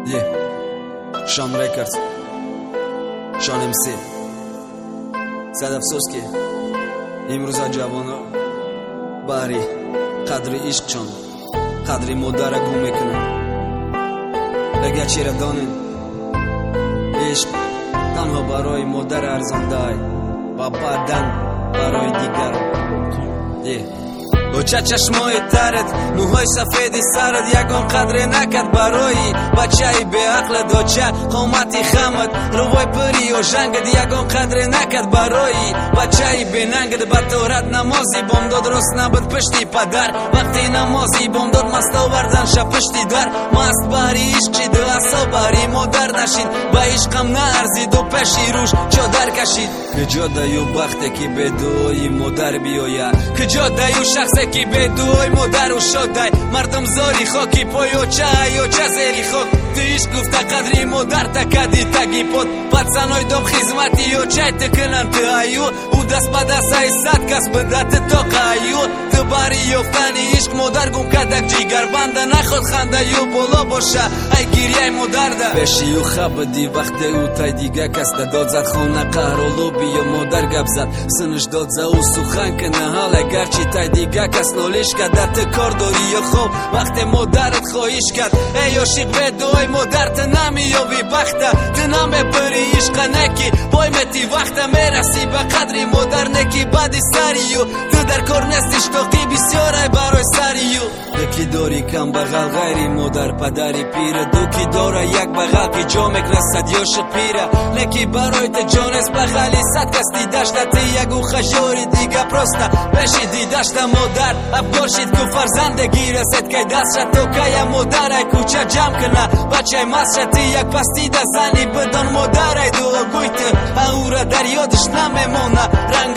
Sean Records, Sean MC. Sad afsos ki имрӯза ҷавоно баҳри қадри ишқчон қадри модара гум мекунанд. Агар чира донем ишқ танҳо барои модар арзондай ва баъдан барои дигар. Оча чашмои тарат, мӯҳои сафеди сарат ягон қадре накард барои бачаи беақлат. Оча қомати хамат, рувои пури ожангат ягон қадре накард барои бачаи бенангат. Баторат намози бомдод рост набуд пишти падар, вақти намози бомдод маст овардан ша пишти дар. Маст баҳри ишқ шид асо баҳри модар нашид, ба ишқам наарзиду пеши рӯш чодар кашид. Куҷо даю бахте ки бе дуои модар биёяд, куҷо даю шахсе ки бе дуои модару шодай. Мардум зори хоки пой оча оча зери хок. Ты ишқ гуфта қадри модар такади таги под, пацаной дом хизмати очай ты кунан ты аю. У даст ба даст ай сад кас буда ты тоқа аю. Ты бари ёфтани ишқ модар гум кадак ҷигар банда наход хандаю боло боша ай гирияй модарда. Пеши ю хабади вақте у тай дига кас да дод зад хона қаҳроло биё модар гап зад синш дод за у сухан кана ҳал агарчи тай дига кас нолиш када ты кор дори ё хоб вақте модарат хоҳиш кард. Эй ошиқ бе дуои модар ты намеёви бахта, ты намепури ишқа неки поймети вақта мераси ба қадри модар неки бади сарию. Ты дар кор нести штоқи бисёрай барои сарию. Дуки дори камбағал ғайри модар падари пира, дуки дора як бағал ки ҷо мекрасад ёшиқ пира. Неки барои ты ҷонес бағали сад кас дидашта, ты ягу хажори дига проста пеши дидашта модар абгоршид ку фарзандагӣ расед кай дастша то кая модарай куча ҷамъ кана бачай мастша. Ты як пастида зани бидон модарай дуогӯй ты аура дар ёдиш намемона ранг